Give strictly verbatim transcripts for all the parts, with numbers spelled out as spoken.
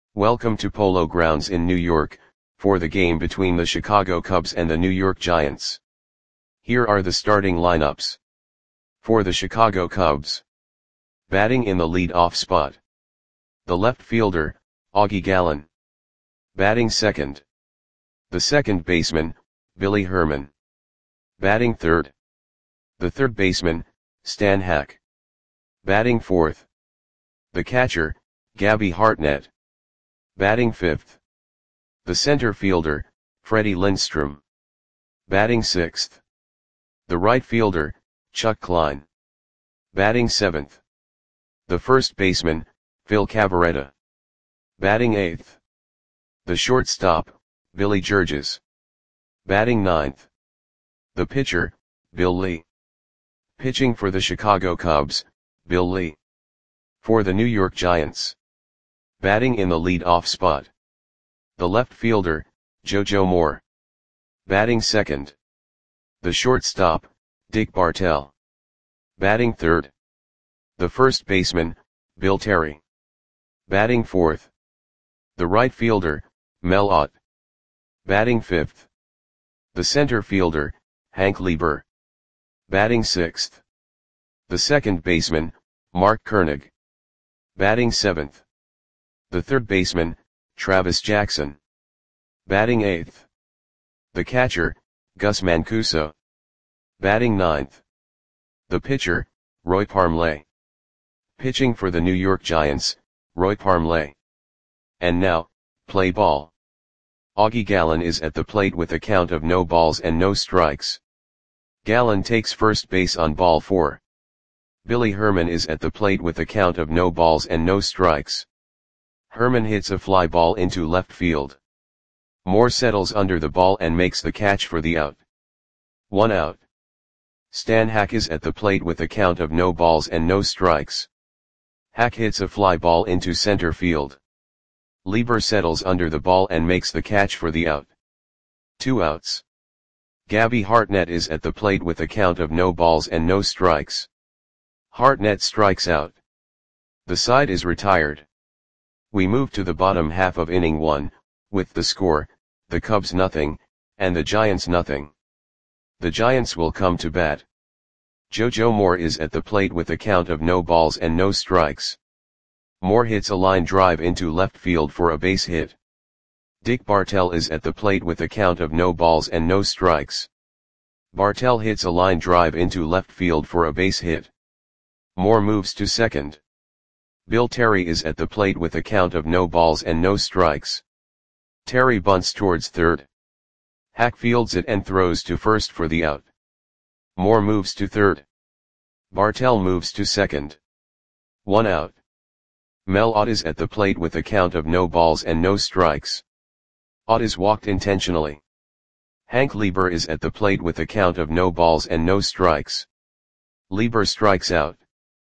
Welcome to Polo Grounds in New York, for the game between the Chicago Cubs and the New York Giants. Here are the starting lineups. For the Chicago Cubs. Batting in the lead-off spot. The left fielder, Augie Gallen. Batting second. The second baseman, Billy Herman. Batting third. The third baseman, Stan Hack. Batting fourth. The catcher, Gabby Hartnett. Batting fifth. The center fielder, Freddie Lindstrom. Batting sixth. The right fielder, Chuck Klein. Batting seventh. The first baseman, Phil Cavarretta. Batting eighth. The shortstop, Billy Georges. Batting ninth. The pitcher, Bill Lee. Pitching for the Chicago Cubs, Bill Lee. For the New York Giants. Batting in the lead-off spot. The left fielder, JoJo Moore. Batting second. The shortstop, Dick Bartell. Batting third. The first baseman, Bill Terry. Batting fourth. The right fielder, Mel Ott. Batting fifth. The center fielder, Hank Lieber. Batting sixth. The second baseman, Mark Koenig. Batting seventh. The third baseman, Travis Jackson. Batting eighth. The catcher, Gus Mancuso. Batting ninth. The pitcher, Roy Parmley. Pitching for the New York Giants, Roy Parmley. And now, play ball. Augie Gallen is at the plate with a count of no balls and no strikes. Gallen takes first base on ball four. Billy Herman is at the plate with a count of no balls and no strikes. Herman hits a fly ball into left field. Moore settles under the ball and makes the catch for the out. One out. Stan Hack is at the plate with a count of no balls and no strikes. Hack hits a fly ball into center field. Lieber settles under the ball and makes the catch for the out. Two outs. Gabby Hartnett is at the plate with a count of no balls and no strikes. Hartnett strikes out. The side is retired. We move to the bottom half of inning one, with the score, the Cubs nothing, and the Giants nothing. The Giants will come to bat. JoJo Moore is at the plate with a count of no balls and no strikes. Moore hits a line drive into left field for a base hit. Dick Bartell is at the plate with a count of no balls and no strikes. Bartell hits a line drive into left field for a base hit. Moore moves to second. Bill Terry is at the plate with a count of no balls and no strikes. Terry bunts towards third. Hack fields it and throws to first for the out. Moore moves to third. Bartell moves to second. One out. Mel Ott is at the plate with a count of no balls and no strikes. Ott is walked intentionally. Hank Lieber is at the plate with a count of no balls and no strikes. Lieber strikes out.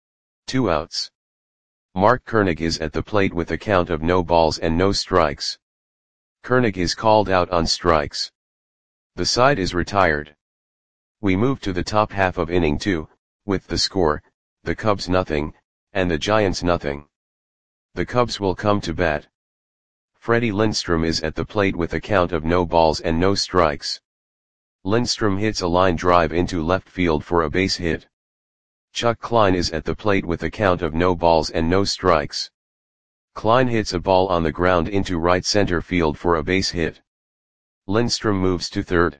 Two outs. Mark Koenig is at the plate with a count of no balls and no strikes. Koenig is called out on strikes. The side is retired. We move to the top half of inning two, with the score, the Cubs nothing, and the Giants nothing. The Cubs will come to bat. Freddie Lindstrom is at the plate with a count of no balls and no strikes. Lindstrom hits a line drive into left field for a base hit. Chuck Klein is at the plate with a count of no balls and no strikes. Klein hits a ball on the ground into right center field for a base hit. Lindstrom moves to third.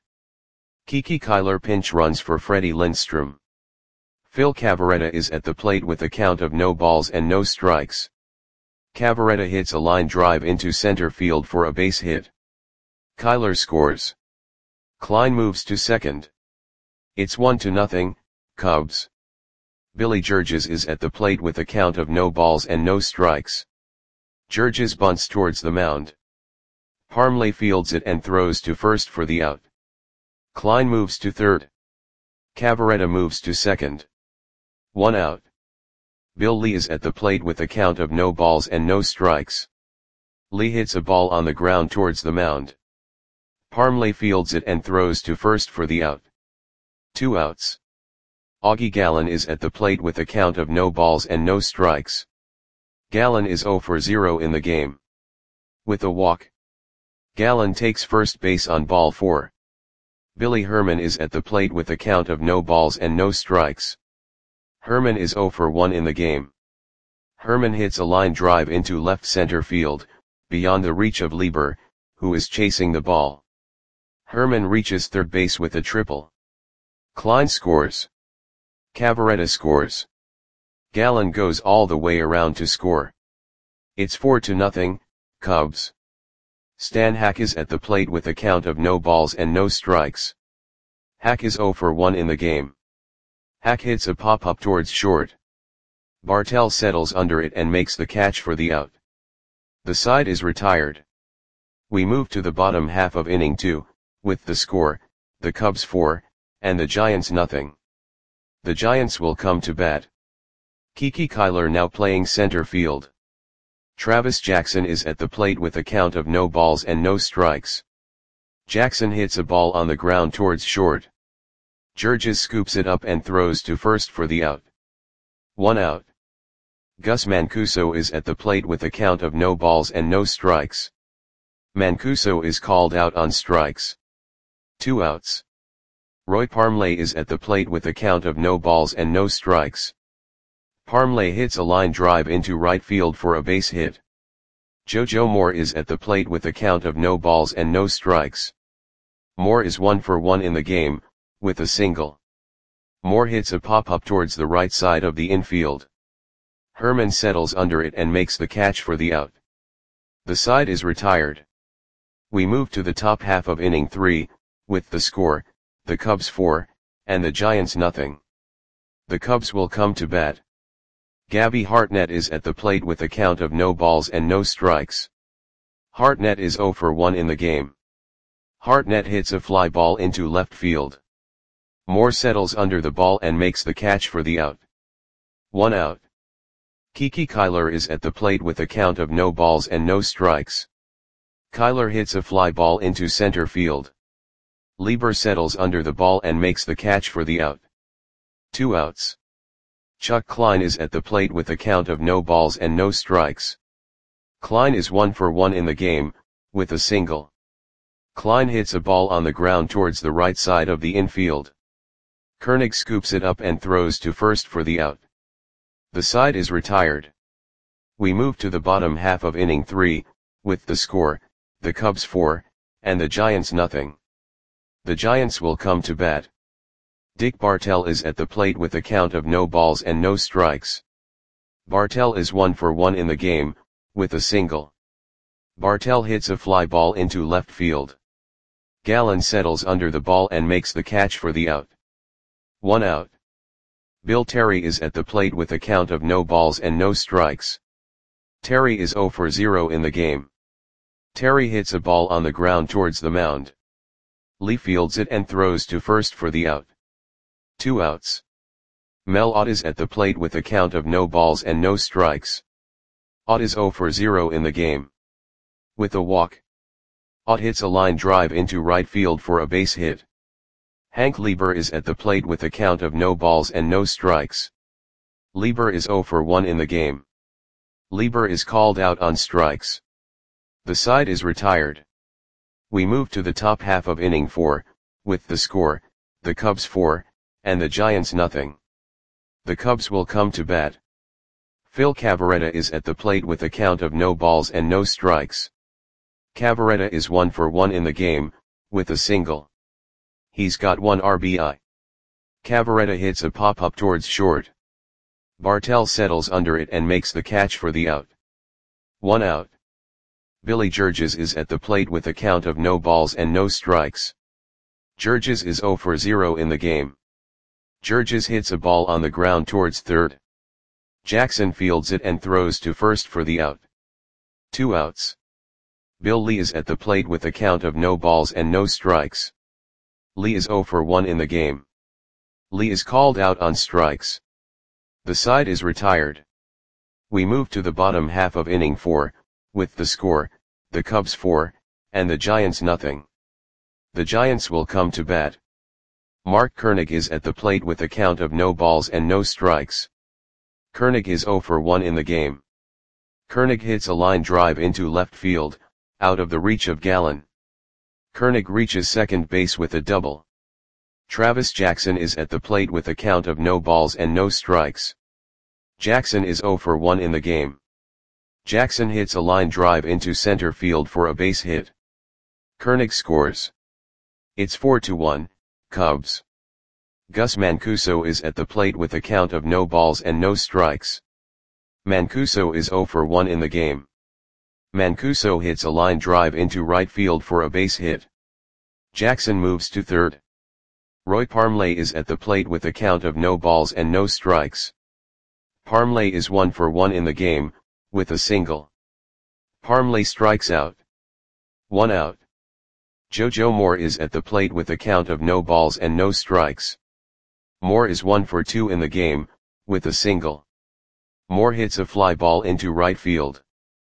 Kiki Kyler pinch runs for Freddie Lindstrom. Phil Cavarretta is at the plate with a count of no balls and no strikes. Cavarretta hits a line drive into center field for a base hit. Kyler scores. Klein moves to second. It's one to nothing, Cubs. Billy Georges is at the plate with a count of no balls and no strikes. Georges bunts towards the mound. Parmley fields it and throws to first for the out. Klein moves to third. Cavarretta moves to second. One out. Bill Lee is at the plate with a count of no balls and no strikes. Lee hits a ball on the ground towards the mound. Parmley fields it and throws to first for the out. Two outs. Augie Gallen is at the plate with a count of no balls and no strikes. Gallen is zero for zero in the game. With a walk, Gallen takes first base on ball four. Billy Herman is at the plate with a count of no balls and no strikes. Herman is oh for one in the game. Herman hits a line drive into left center field, beyond the reach of Lieber, who is chasing the ball. Herman reaches third base with a triple. Klein scores. Cavarretta scores. Gallen goes all the way around to score. It's four to nothing, Cubs. Stan Hack is at the plate with a count of no balls and no strikes. Hack is oh for one in the game. Hack hits a pop-up towards short. Bartell settles under it and makes the catch for the out. The side is retired. We move to the bottom half of inning two, with the score, the Cubs four, and the Giants nothing. The Giants will come to bat. Kiki Kyler now playing center field. Travis Jackson is at the plate with a count of no balls and no strikes. Jackson hits a ball on the ground towards short. Georges scoops it up and throws to first for the out. One out. Gus Mancuso is at the plate with a count of no balls and no strikes. Mancuso is called out on strikes. Two outs. Roy Parmley is at the plate with a count of no balls and no strikes. Parmley hits a line drive into right field for a base hit. Jojo Moore is at the plate with a count of no balls and no strikes. Moore is one for one in the game, with a single. Moore hits a pop-up towards the right side of the infield. Herman settles under it and makes the catch for the out. The side is retired. We move to the top half of inning three, with the score, the Cubs four, and the Giants nothing. The Cubs will come to bat. Gabby Hartnett is at the plate with a count of no balls and no strikes. Hartnett is oh for one in the game. Hartnett hits a fly ball into left field. Moore settles under the ball and makes the catch for the out. One out. Kiki Kyler is at the plate with a count of no balls and no strikes. Kyler hits a fly ball into center field. Lieber settles under the ball and makes the catch for the out. Two outs. Chuck Klein is at the plate with a count of no balls and no strikes. Klein is one for one in the game, with a single. Klein hits a ball on the ground towards the right side of the infield. Koenig scoops it up and throws to first for the out. The side is retired. We move to the bottom half of inning three, with the score, the Cubs four, and the Giants nothing. The Giants will come to bat. Dick Bartell is at the plate with a count of no balls and no strikes. Bartell is one for one in the game, with a single. Bartell hits a fly ball into left field. Gallen settles under the ball and makes the catch for the out. One out. Bill Terry is at the plate with a count of no balls and no strikes. Terry is oh for zero in the game. Terry hits a ball on the ground towards the mound. Lee fields it and throws to first for the out. Two outs. Mel Ott is at the plate with a count of no balls and no strikes. Ott is oh for zero in the game. With a walk, Ott hits a line drive into right field for a base hit. Hank Lieber is at the plate with a count of no balls and no strikes. Lieber is oh for one in the game. Lieber is called out on strikes. The side is retired. We move to the top half of inning four, with the score, the Cubs four, and the Giants nothing. The Cubs will come to bat. Phil Cavarretta is at the plate with a count of no balls and no strikes. Cavarretta is one for one in the game, with a single. He's got one R B I. Cavarretta hits a pop-up towards short. Bartell settles under it and makes the catch for the out. One out. Billy Georges is at the plate with a count of no balls and no strikes. Georges is oh for zero in the game. Georges hits a ball on the ground towards third. Jackson fields it and throws to first for the out. Two outs. Bill Lee is at the plate with a count of no balls and no strikes. Lee is oh for one in the game. Lee is called out on strikes. The side is retired. We move to the bottom half of inning four, with the score, the Cubs four, and the Giants nothing. The Giants will come to bat. Mark Koenig is at the plate with a count of no balls and no strikes. Koenig is oh for one in the game. Koenig hits a line drive into left field, out of the reach of Gallen. Koenig reaches second base with a double. Travis Jackson is at the plate with a count of no balls and no strikes. Jackson is oh for one in the game. Jackson hits a line drive into center field for a base hit. Koenig scores. It's four to one, Cubs. Gus Mancuso is at the plate with a count of no balls and no strikes. Mancuso is oh for one in the game. Mancuso hits a line drive into right field for a base hit. Jackson moves to third. Roy Parmley is at the plate with a count of no balls and no strikes. Parmley is one for one in the game, with a single. Parmley strikes out. One out. JoJo Moore is at the plate with a count of no balls and no strikes. Moore is one for two in the game, with a single. Moore hits a fly ball into right field.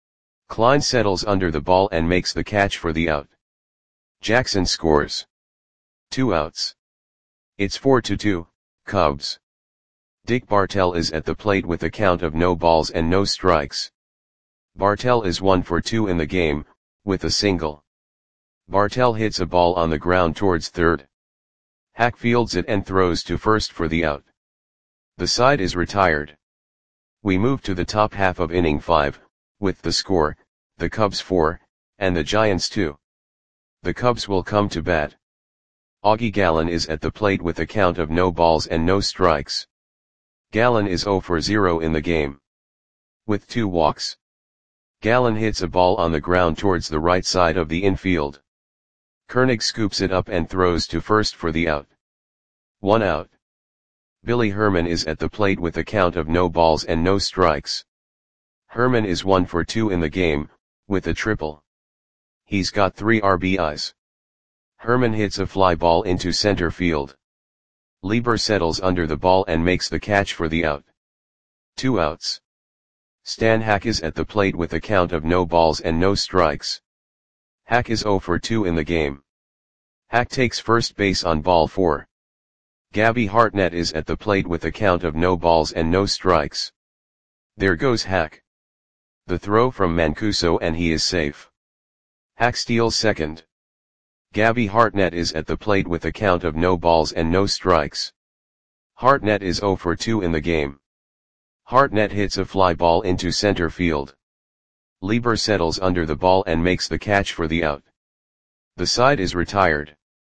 Klein settles under the ball and makes the catch for the out. Jackson scores. Two outs. It's four to two, Cubs. Dick Bartell is at the plate with a count of no balls and no strikes. Bartell is one for two in the game, with a single. Bartell hits a ball on the ground towards third. Hack fields it and throws to first for the out. The side is retired. We move to the top half of inning five, with the score, the Cubs four, and the Giants two. The Cubs will come to bat. Augie Gallen is at the plate with a count of no balls and no strikes. Gallen is oh for zero in the game. With two walks. Gallen hits a ball on the ground towards the right side of the infield. Koenig scoops it up and throws to first for the out. One out. Billy Herman is at the plate with a count of no balls and no strikes. Herman is one for two in the game, with a triple. He's got three R B Is. Herman hits a fly ball into center field. Lieber settles under the ball and makes the catch for the out. Two outs. Stan Hack is at the plate with a count of no balls and no strikes. Hack is oh for two in the game. Hack takes first base on ball four. Gabby Hartnett is at the plate with a count of no balls and no strikes. There goes Hack. The throw from Mancuso and he is safe. Hack steals second. Gabby Hartnett is at the plate with a count of no balls and no strikes. Hartnett is oh for two in the game. Hartnett hits a fly ball into center field. Lieber settles under the ball and makes the catch for the out. The side is retired.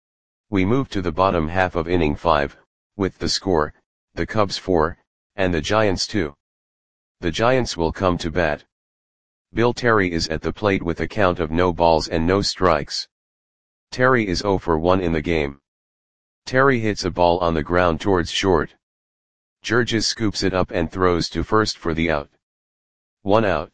We move to the bottom half of inning five, with the score, the Cubs four, and the Giants two. The Giants will come to bat. Bill Terry is at the plate with a count of no balls and no strikes. Terry is oh for one in the game. Terry hits a ball on the ground towards short. Georges scoops it up and throws to first for the out. One out.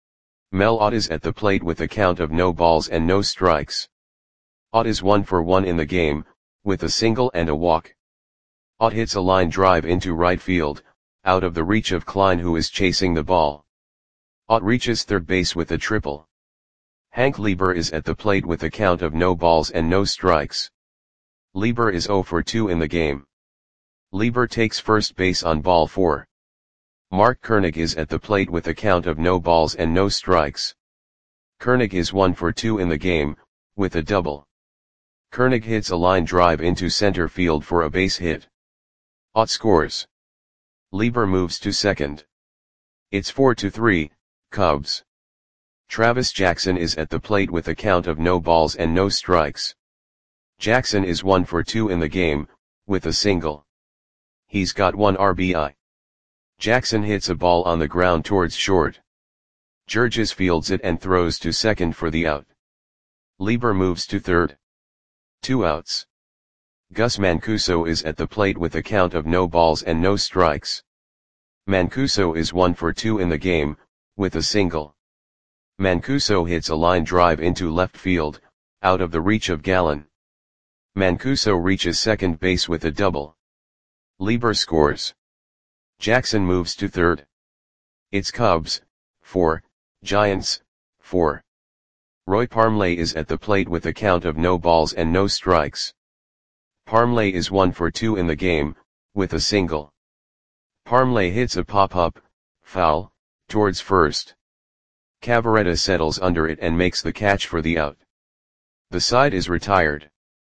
Mel Ott is at the plate with a count of no balls and no strikes. Ott is one for one in the game, with a single and a walk. Ott hits a line drive into right field, out of the reach of Klein who is chasing the ball. Ott reaches third base with a triple. Hank Lieber is at the plate with a count of no balls and no strikes. Lieber is oh for two in the game. Lieber takes first base on ball four. Mark Koenig is at the plate with a count of no balls and no strikes. Koenig is one for two in the game, with a double. Koenig hits a line drive into center field for a base hit. Ott scores. Lieber moves to second. It's four to three, Cubs. Travis Jackson is at the plate with a count of no balls and no strikes. Jackson is one for two in the game, with a single. He's got one R B I. Jackson hits a ball on the ground towards short. Georges fields it and throws to second for the out. Lieber moves to third. Two outs. Gus Mancuso is at the plate with a count of no balls and no strikes. Mancuso is one for two in the game, with a single. Mancuso hits a line drive into left field, out of the reach of Gallen. Mancuso reaches second base with a double. Lieber scores. Jackson moves to third. It's Cubs, four, Giants, four. Roy Parmley is at the plate with a count of no balls and no strikes. Parmley is one for two in the game, with a single. Parmley hits a pop-up, foul, towards first. Cavaretta settles under it and makes the catch for the out. The side is retired.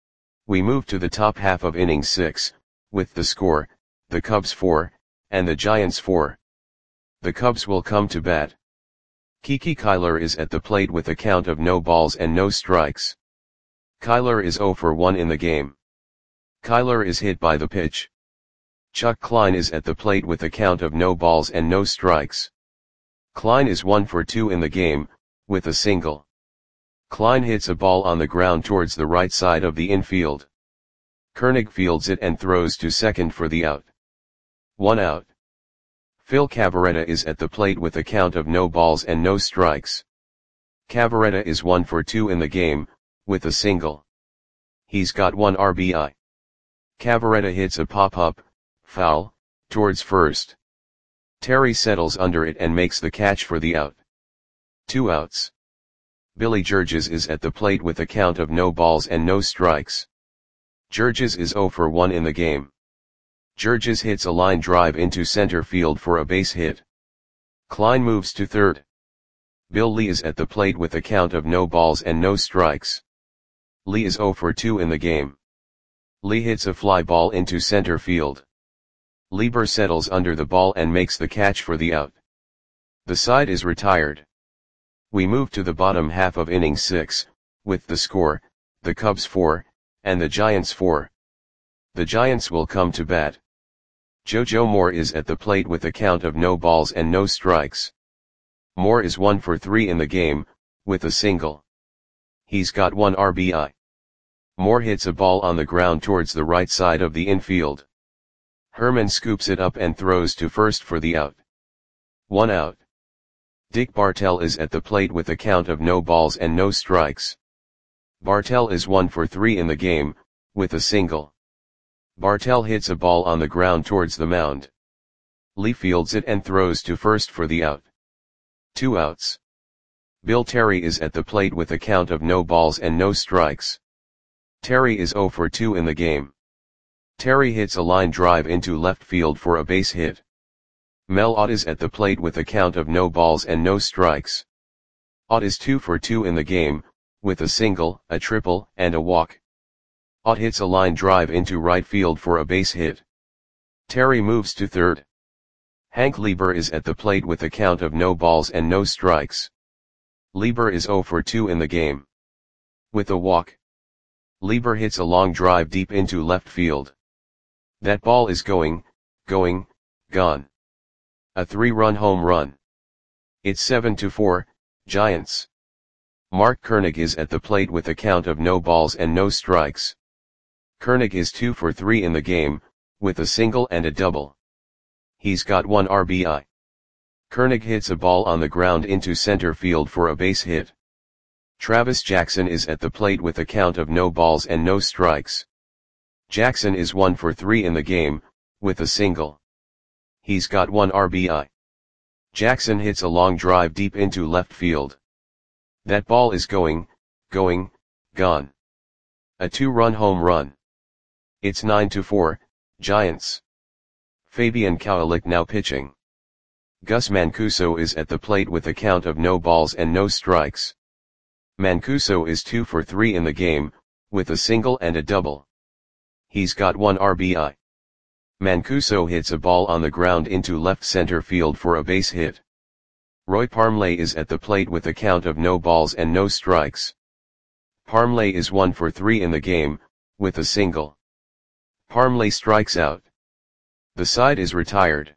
We move to the top half of inning six, with the score, the Cubs four, and the Giants four. The Cubs will come to bat. Kiki Kyler is at the plate with a count of no balls and no strikes. Kyler is oh for one in the game. Kyler is hit by the pitch. Chuck Klein is at the plate with a count of no balls and no strikes. Klein is one for two in the game, with a single. Klein hits a ball on the ground towards the right side of the infield. Koenig fields it and throws to second for the out. One out. Phil Cavaretta is at the plate with a count of no balls and no strikes. Cavaretta is one for two in the game, with a single. He's got one R B I. Cavaretta hits a pop-up, foul, towards first. Terry settles under it and makes the catch for the out. Two outs. Billy Georges is at the plate with a count of no balls and no strikes. Georges is oh for one in the game. Georges hits a line drive into center field for a base hit. Klein moves to third. Bill Lee is at the plate with a count of no balls and no strikes. Lee is oh for two in the game. Lee hits a fly ball into center field. Lieber settles under the ball and makes the catch for the out. The side is retired. We move to the bottom half of inning six, with the score, the Cubs four, and the Giants four. The Giants will come to bat. JoJo Moore is at the plate with a count of no balls and no strikes. Moore is one for three in the game, with a single. He's got one R B I. Moore hits a ball on the ground towards the right side of the infield. Herman scoops it up and throws to first for the out. One out. Dick Bartell is at the plate with a count of no balls and no strikes. Bartell is one for three in the game, with a single. Bartell hits a ball on the ground towards the mound. Lee fields it and throws to first for the out. Two outs. Bill Terry is at the plate with a count of no balls and no strikes. Terry is oh for two in the game. Terry hits a line drive into left field for a base hit. Mel Ott is at the plate with a count of no balls and no strikes. Ott is two for two in the game, with a single, a triple, and a walk. Ott hits a line drive into right field for a base hit. Terry moves to third. Hank Lieber is at the plate with a count of no balls and no strikes. Lieber is oh for two in the game. With a walk. Lieber hits a long drive deep into left field. That ball is going, going, gone. A three-run home run. It's seven to four, Giants. Mark Koenig is at the plate with a count of no balls and no strikes. Koenig is two for three in the game, with a single and a double. He's got one R B I. Koenig hits a ball on the ground into center field for a base hit. Travis Jackson is at the plate with a count of no balls and no strikes. Jackson is one for three in the game, with a single. He's got one R B I. Jackson hits a long drive deep into left field. That ball is going, going, gone. A two-run home run. It's nine to four, Giants. Fabian Kowalik now pitching. Gus Mancuso is at the plate with a count of no balls and no strikes. Mancuso is two for three in the game, with a single and a double. He's got one R B I. Mancuso hits a ball on the ground into left center field for a base hit. Roy Parmley is at the plate with a count of no balls and no strikes. Parmley is one for three in the game, with a single. Parmley strikes out. The side is retired.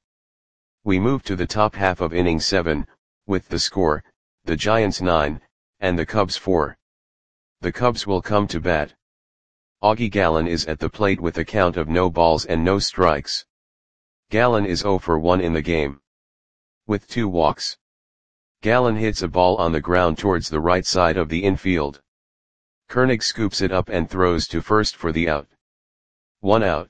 We move to the top half of inning seven, with the score, the Giants nine, and the Cubs four. The Cubs will come to bat. Augie Gallen is at the plate with a count of no balls and no strikes. Gallen is oh for one in the game. With two walks. Gallen hits a ball on the ground towards the right side of the infield. Koenig scoops it up and throws to first for the out. One out.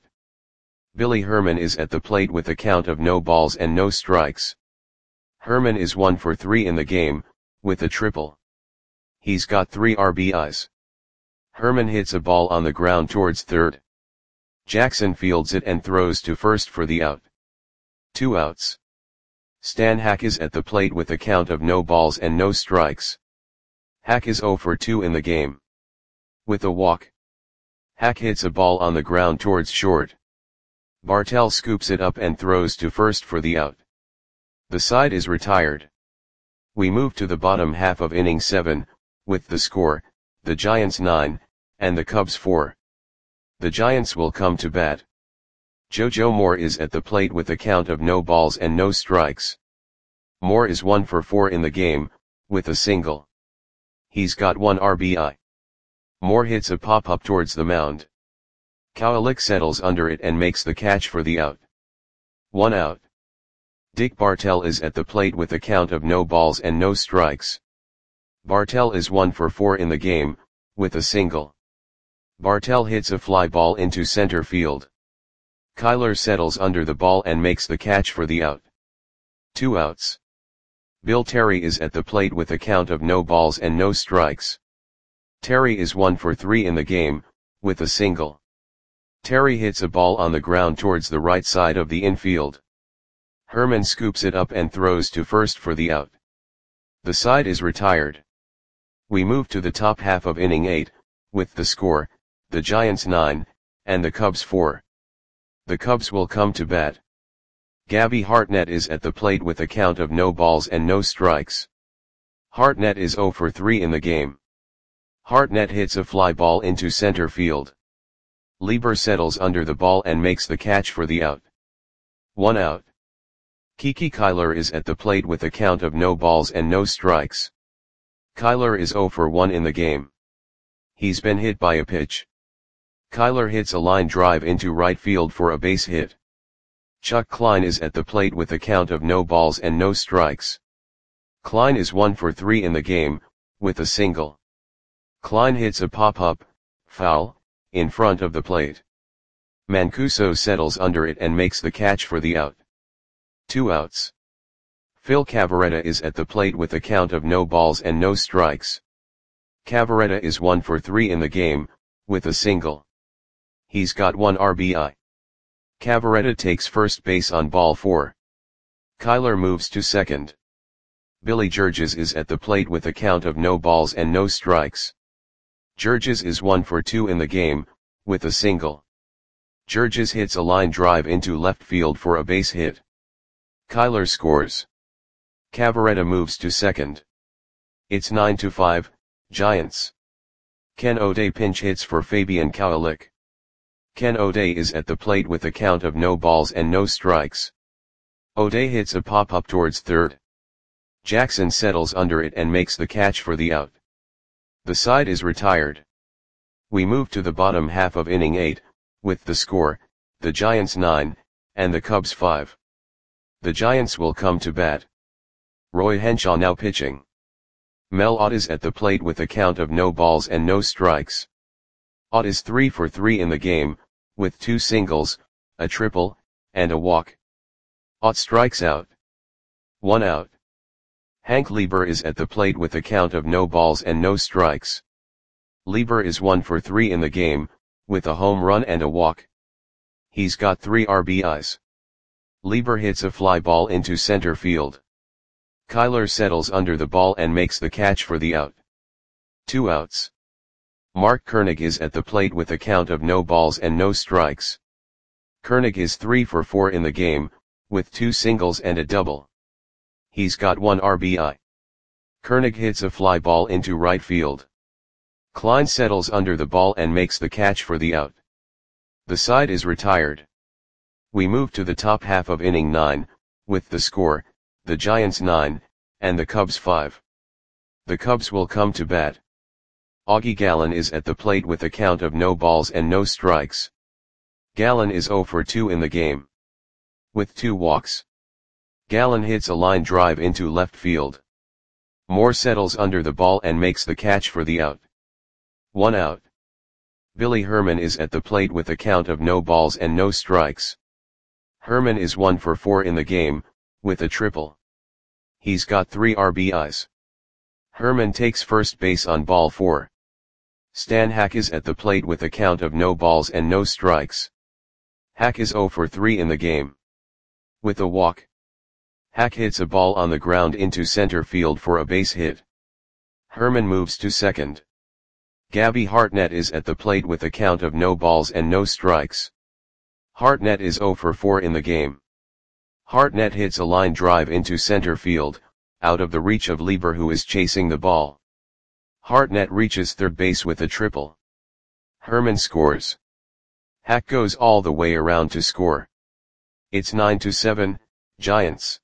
Billy Herman is at the plate with a count of no balls and no strikes. Herman is one for three in the game, with a triple. He's got three R B Is. Herman hits a ball on the ground towards third. Jackson fields it and throws to first for the out. Two outs. Stan Hack is at the plate with a count of no balls and no strikes. Hack is zero for two in the game. With a walk. Hack hits a ball on the ground towards short. Bartell scoops it up and throws to first for the out. The side is retired. We move to the bottom half of inning seven, with the score, the Giants nine, and the Cubs four. The Giants will come to bat. JoJo Moore is at the plate with a count of no balls and no strikes. Moore is one for four in the game, with a single. He's got one R B I. Moore hits a pop-up towards the mound. Kowalik settles under it and makes the catch for the out. One out. Dick Bartell is at the plate with a count of no balls and no strikes. Bartell is one for four in the game, with a single. Bartell hits a fly ball into center field. Kyler settles under the ball and makes the catch for the out. Two outs. Bill Terry is at the plate with a count of no balls and no strikes. Terry is one for three in the game, with a single. Terry hits a ball on the ground towards the right side of the infield. Herman scoops it up and throws to first for the out. The side is retired. We move to the top half of inning eight, with the score, the Giants nine, and the Cubs four. The Cubs will come to bat. Gabby Hartnett is at the plate with a count of no balls and no strikes. Hartnett is zero for three in the game. Hartnett hits a fly ball into center field. Lieber settles under the ball and makes the catch for the out. One out. Kiki Kyler is at the plate with a count of no balls and no strikes. Kyler is zero for one in the game. He's been hit by a pitch. Kyler hits a line drive into right field for a base hit. Chuck Klein is at the plate with a count of no balls and no strikes. Klein is one for three in the game, with a single. Klein hits a pop-up, foul, in front of the plate. Mancuso settles under it and makes the catch for the out. Two outs. Phil Cavarretta is at the plate with a count of no balls and no strikes. Cavarretta is one for three in the game, with a single. He's got one R B I. Cavarretta takes first base on ball four. Kyler moves to second. Billy Georges is at the plate with a count of no balls and no strikes. Georges is one for two in the game, with a single. Georges hits a line drive into left field for a base hit. Kyler scores. Cavarretta moves to second. It's nine to five, Giants. Ken O'Day pinch hits for Fabian Kowalik. Ken O'Day is at the plate with a count of no balls and no strikes. O'Day hits a pop-up towards third. Jackson settles under it and makes the catch for the out. The side is retired. We move to the bottom half of inning eight, with the score, the Giants nine, and the Cubs five. The Giants will come to bat. Roy Henshaw now pitching. Mel Ott is at the plate with a count of no balls and no strikes. Ott is three for three in the game, with two singles, a triple, and a walk. Ott strikes out. One out. Hank Lieber is at the plate with a count of no balls and no strikes. Lieber is one for three in the game, with a home run and a walk. He's got three R B Is. Lieber hits a fly ball into center field. Kyler settles under the ball and makes the catch for the out. Two outs. Mark Koenig is at the plate with a count of no balls and no strikes. Koenig is three for four in the game, with two singles and a double. He's got one R B I. Koenig hits a fly ball into right field. Klein settles under the ball and makes the catch for the out. The side is retired. We move to the top half of inning nine, with the score, the Giants nine, and the Cubs five. The Cubs will come to bat. Augie Gallen is at the plate with a count of no balls and no strikes. Gallen is zero for two in the game. With two walks. Gallen hits a line drive into left field. Moore settles under the ball and makes the catch for the out. One out. Billy Herman is at the plate with a count of no balls and no strikes. Herman is one for four in the game, with a triple. He's got three R B Is. Herman takes first base on ball four. Stan Hack is at the plate with a count of no balls and no strikes. Hack is zero for three in the game. With a walk. Hack hits a ball on the ground into center field for a base hit. Herman moves to second. Gabby Hartnett is at the plate with a count of no balls and no strikes. Hartnett is zero for four in the game. Hartnett hits a line drive into center field, out of the reach of Lieber, who is chasing the ball. Hartnett reaches third base with a triple. Herman scores. Hack goes all the way around to score. It's nine to seven, Giants.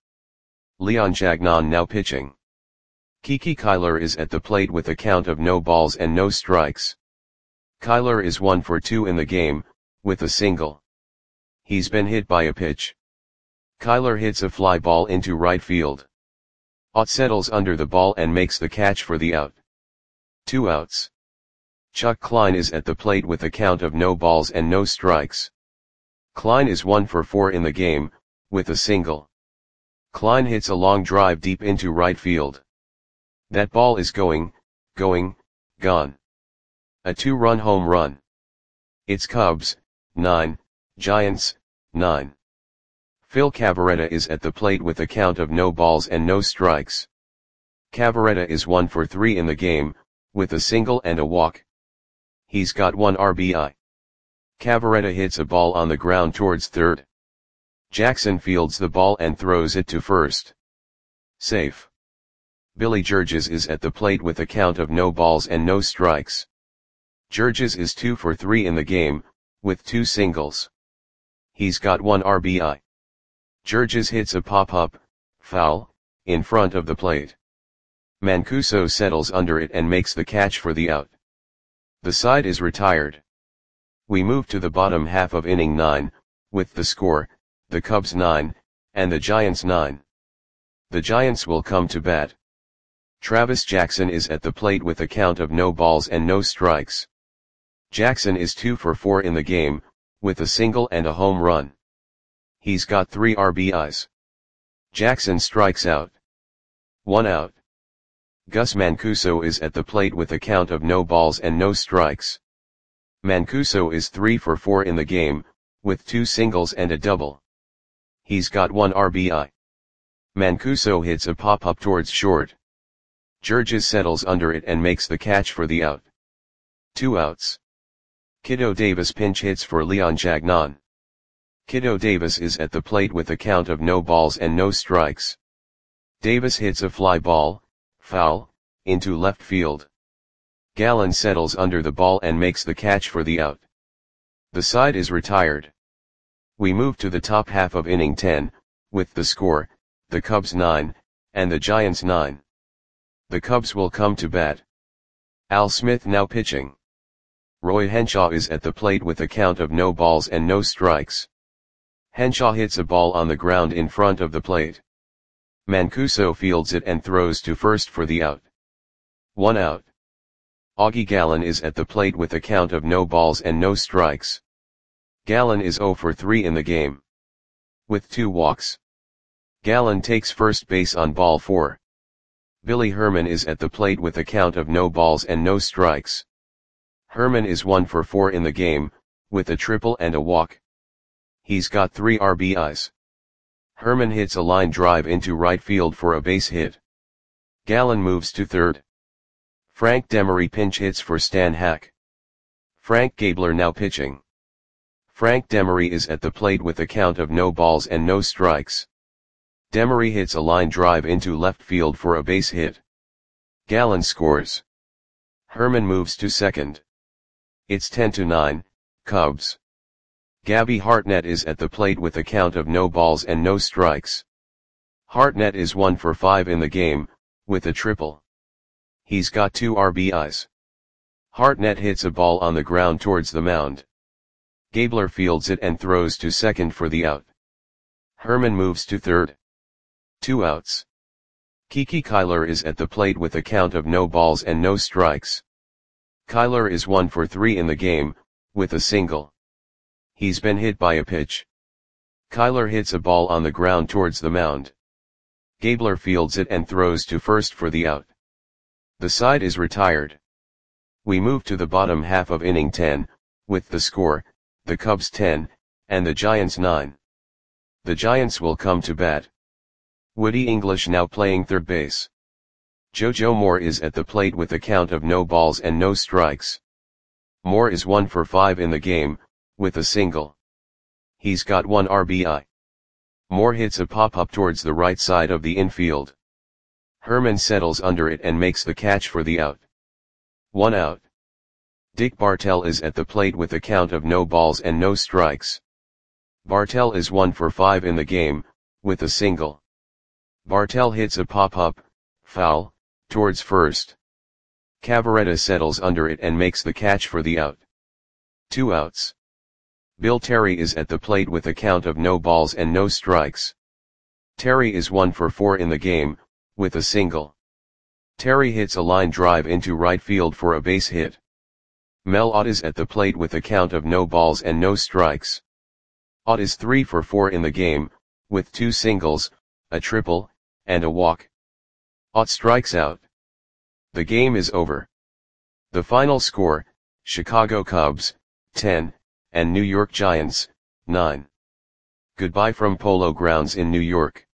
Leon Jagnon now pitching. Kiki Kyler is at the plate with a count of no balls and no strikes. Kyler is one for two in the game, with a single. He's been hit by a pitch. Kyler hits a fly ball into right field. Ott settles under the ball and makes the catch for the out. Two outs. Chuck Klein is at the plate with a count of no balls and no strikes. Klein is one for four in the game, with a single. Klein hits a long drive deep into right field. That ball is going, going, gone. A two-run home run. It's Cubs, nine, Giants, nine. Phil Cavarretta is at the plate with a count of no balls and no strikes. Cavarretta is one for three in the game, with a single and a walk. He's got one R B I. Cavarretta hits a ball on the ground towards third. Jackson fields the ball and throws it to first. Safe. Billy Georges is at the plate with a count of no balls and no strikes. Georges is two for three in the game, with two singles. He's got one R B I. Georges hits a pop-up, foul, in front of the plate. Mancuso settles under it and makes the catch for the out. The side is retired. We move to the bottom half of inning nine, with the score, the Cubs nine, and the Giants nine. The Giants will come to bat. Travis Jackson is at the plate with a count of no balls and no strikes. Jackson is two for four in the game, with a single and a home run. He's got three R B Is. Jackson strikes out. One out. Gus Mancuso is at the plate with a count of no balls and no strikes. Mancuso is three for four in the game, with two singles and a double. He's got one R B I. Mancuso hits a pop-up towards short. Georges settles under it and makes the catch for the out. Two outs. Kiddo Davis pinch hits for Leon Jagnon. Kiddo Davis is at the plate with a count of no balls and no strikes. Davis hits a fly ball, foul, into left field. Gallen settles under the ball and makes the catch for the out. The side is retired. We move to the top half of inning ten, with the score, the Cubs nine, and the Giants nine. The Cubs will come to bat. Al Smith now pitching. Roy Henshaw is at the plate with a count of no balls and no strikes. Henshaw hits a ball on the ground in front of the plate. Mancuso fields it and throws to first for the out. One out. Augie Gallen is at the plate with a count of no balls and no strikes. Gallen is zero for three in the game. With two walks. Gallen takes first base on ball four. Billy Herman is at the plate with a count of no balls and no strikes. Herman is one for four in the game, with a triple and a walk. He's got three R B Is. Herman hits a line drive into right field for a base hit. Gallen moves to third. Frank Demery pinch hits for Stan Hack. Frank Gabler now pitching. Frank Demery is at the plate with a count of no balls and no strikes. Demery hits a line drive into left field for a base hit. Gallen scores. Herman moves to second. It's ten to nine, Cubs. Gabby Hartnett is at the plate with a count of no balls and no strikes. Hartnett is one for five in the game, with a triple. He's got two R B Is. Hartnett hits a ball on the ground towards the mound. Gabler fields it and throws to second for the out. Herman moves to third. Two outs. Kiki Kyler is at the plate with a count of no balls and no strikes. Kyler is one for three in the game, with a single. He's been hit by a pitch. Kyler hits a ball on the ground towards the mound. Gabler fields it and throws to first for the out. The side is retired. We move to the bottom half of inning ten, with the score, the Cubs ten, and the Giants nine. The Giants will come to bat. Woody English now playing third base. Jojo Moore is at the plate with a count of no balls and no strikes. Moore is one for five in the game, with a single. He's got one R B I. Moore hits a pop-up towards the right side of the infield. Herman settles under it and makes the catch for the out. One out. Dick Bartell is at the plate with a count of no balls and no strikes. Bartell is one for five in the game, with a single. Bartell hits a pop-up, foul, towards first. Cavaretta settles under it and makes the catch for the out. Two outs. Bill Terry is at the plate with a count of no balls and no strikes. Terry is one for four in the game, with a single. Terry hits a line drive into right field for a base hit. Mel Ott is at the plate with a count of no balls and no strikes. Ott is three for four in the game, with two singles, a triple, and a walk. Ott strikes out. The game is over. The final score, Chicago Cubs, ten, and New York Giants, nine. Goodbye from Polo Grounds in New York.